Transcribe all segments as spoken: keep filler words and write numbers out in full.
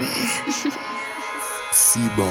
سیبا.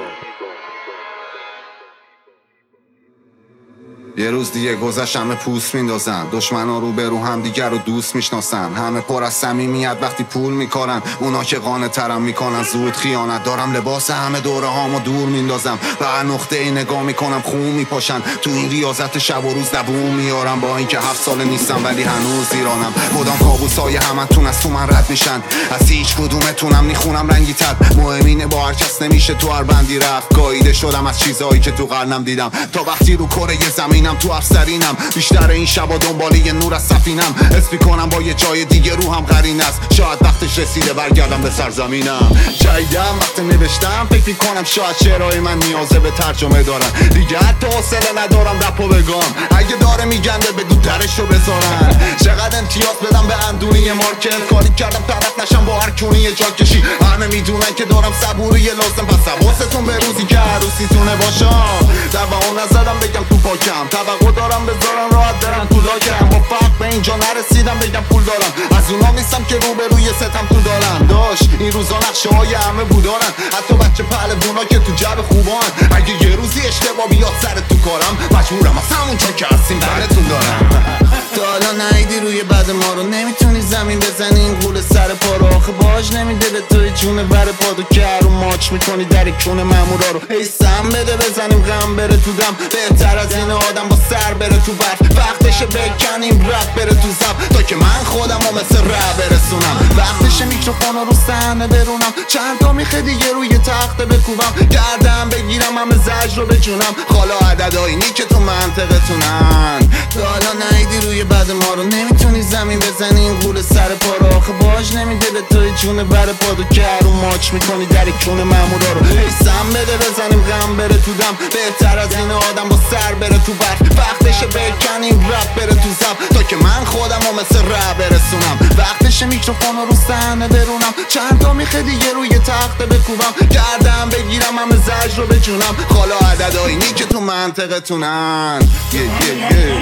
یه روز دیگه گذشت، همه پوست میندازن، دشمنا رو به رو هم دیگر رو دوست میشناسن، همه پر از صمیمیت وقتی پول میکنن، اونا که قانع ترم میکنن زود خیانت. دارم لباس همه دوره هامو دور میندازم، فقط نقطه ای نگاه میکنم خون میپاشن، تو این ریاضت شب و روز دووم میارم، با اینکه هفت سال نیستم ولی هنوز ایرانم. کدام کابوسای همتون از تو من رد میشن، از هیچ کدومتونم نیخونم رنگی تر، مهم اینه با هر کس نمیشه تو هر بندی رفت. گاییده شدم از چیزایی که تو قرنم دیدم، تا وقتی رو کره زمین تو افسرینم، بیشتر این شبا دنبال یه نور از سفینم، حس میکنم با یه جای دیگه روحم قرین است، شاید وقتش رسیده برگردم به سرزمینم. جایدم وقت نوشتم فکر میکنم شاید شعرهای من نیازه به ترجمه دارن، دیگه حتی حوصله ندارم رپو بگم، اگه داره میگنده بگو درشو بذارن. چقدر امتیاز بدم به اندونی مارکت، کاری کردم طرف نشم با هر کونی یه جا کشی، همه میدونن که دارم صبوری لازم، پس حواستون به روزی که عروسیتونه باشم، دوام نزدم بگم تو پاکم، توقع دارم بذارم راحت برم تو لاکم، با فرق به اینجا نرسیدم بگم پول دارم، از اونا نیستم که روبروی ستم تو دارم. داشت این روزا نقشه های همه بودارن، حتی بچه پهلوونا که تو جب خوبان، اگه یه روزی اشتباه بیاد سر تو کارم، مجبورم از همون جا که هستیم براتون دارم. تا حالا نهیدی روی بد ما رو، نمیتونی زمین بزنی این قول سر پا رو، آخه باج نمیده به توی جونه بر پادو که رو ماچ میکنی در کون مامورا رو. ای سم بده بزنیم غم بره تو دم، بهتر از این آدم با سر بره تو برف، وقتشه بکنیم رپ بره تو زب، تا که من خودم رو مثل رپ برسونم، وقتشه میکروفون رو صحنه برونم، چند تا میخه دیگه روی تخته بکوبم، گردم بگیرم همه زجر رو بجونم، خالا عددهایی نی که تو منطقتونن. تا حالا نهیدی روی بد ما رو، نمیتونی زمین بزنی این قول سر پا رو، آخه باج نمیده به توی جونه بر پادو که رو ماچ میکنی در کون مامورا رو. ای سم بده بزنیم غم بره تو دم، بهتر از این آدم با سر بره تو برف، وقتشه بکنیم رپ بره تو زب، تا که من خودم رو مثل رپ برسونم، وقتشه میکروفون رو صحنه برونم، چند تا میخه دیگه روی تخته بکوبم، گردم بگیرم همه زجر رو بجونم، خالا عددهایی نی که تو منطقتونن. یه یه یه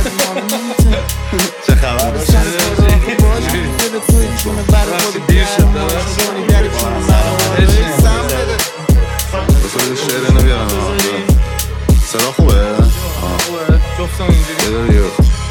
چه خبر؟ دیر شد بسید شعر اینو بیارم، صدا خوبه؟ جفتم اینجوری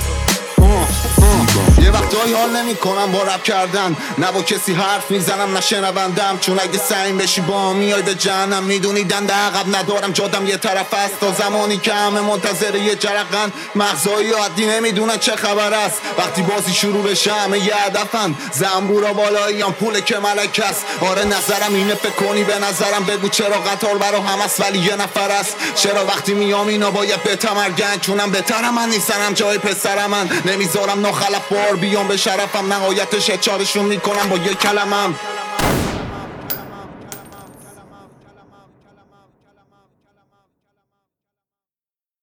یه وقتایی حال نمی کنم با رپ کردن، نه با کسی حرف میزنم نه شنوندم، چون اگه سعیم بشی با میای به جهنم، میدونی دنده عقب ندارم جادم یه طرف است، تا زمانی که همه منتظر یه جرقن، مغزایی عادی نمیدونن چه خبر است، وقتی بازی شروع بشه همه یه هدفن، زنبورا بالایی هم پول که ملک است. آره نظرم اینه فکر کنی به نظرم، بگو چرا قطار برا هم است ولی یه نفر است، چرا وقتی میام اینا باید بتمرگن، چونم بهترم من نیستنم جای پسرم من، نمیذارم ناخلف بار بیام به شرفم، نهایتش اچارشون میکنم با یه کلمم.